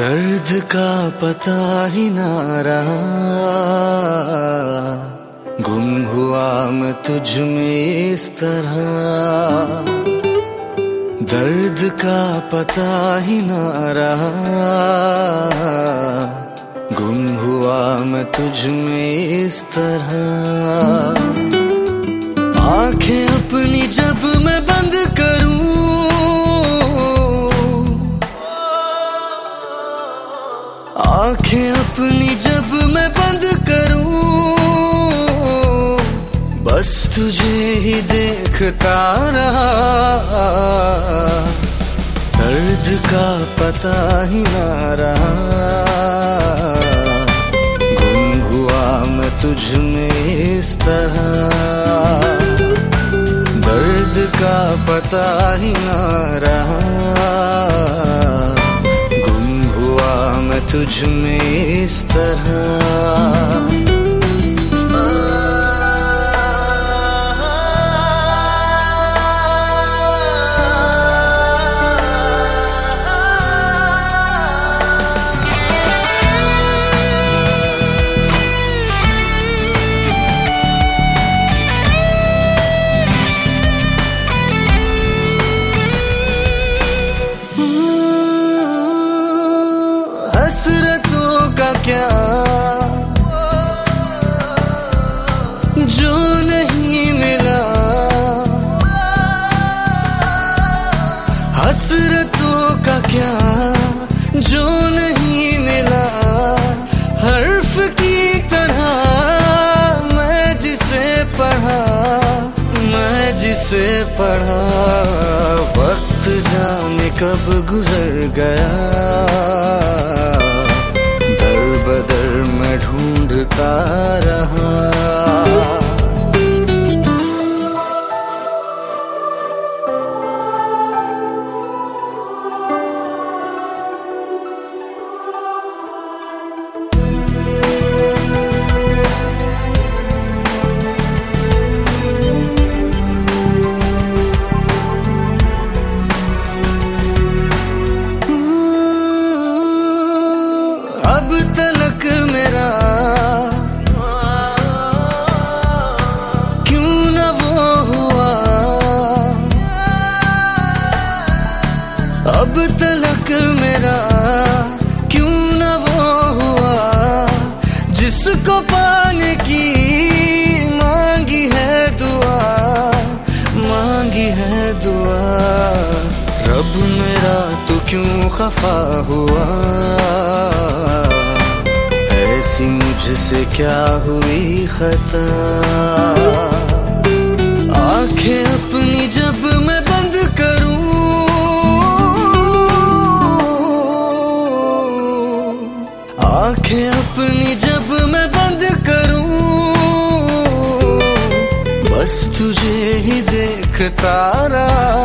दर्द का पता ही ना रहा, गुम हुआ मैं तुझ में इस तरह। दर्द का पता ही ना रहा, गुम हुआ मैं तुझ में इस तरह। आंखें अपनी जब मैं बंद करूं, आंखें अपनी जब मैं बंद करूं, बस तुझे ही देखता रहा। दर्द का पता ही ना रहा, गुम हुआ मैं तुझ में इस तरह। दर्द का पता ही ना रहा, मैं तुझ में इस तरह। हसरतों का क्या जो नहीं मिला, हसरतों का क्या जो नहीं मिला। हर्फ की तरह मैं जिसे पढ़ा, मैं जिसे पढ़ा, वक्त जाने कब गुजर गया। बदर मैं ढूंढता रहा। अब तलक मेरा क्यों न वो हुआ, अब तलक मेरा क्यों न वो हुआ, जिसको पाने की मांगी है दुआ, मांगी है दुआ। रब मेरा तू क्यों खफा हुआ, ऐसी मुझसे क्या हुई खता। आंखें अपनी जब मैं बंद करूं, आंखें अपनी जब मैं बंद करूं, बस तुझे ही देखता रहा।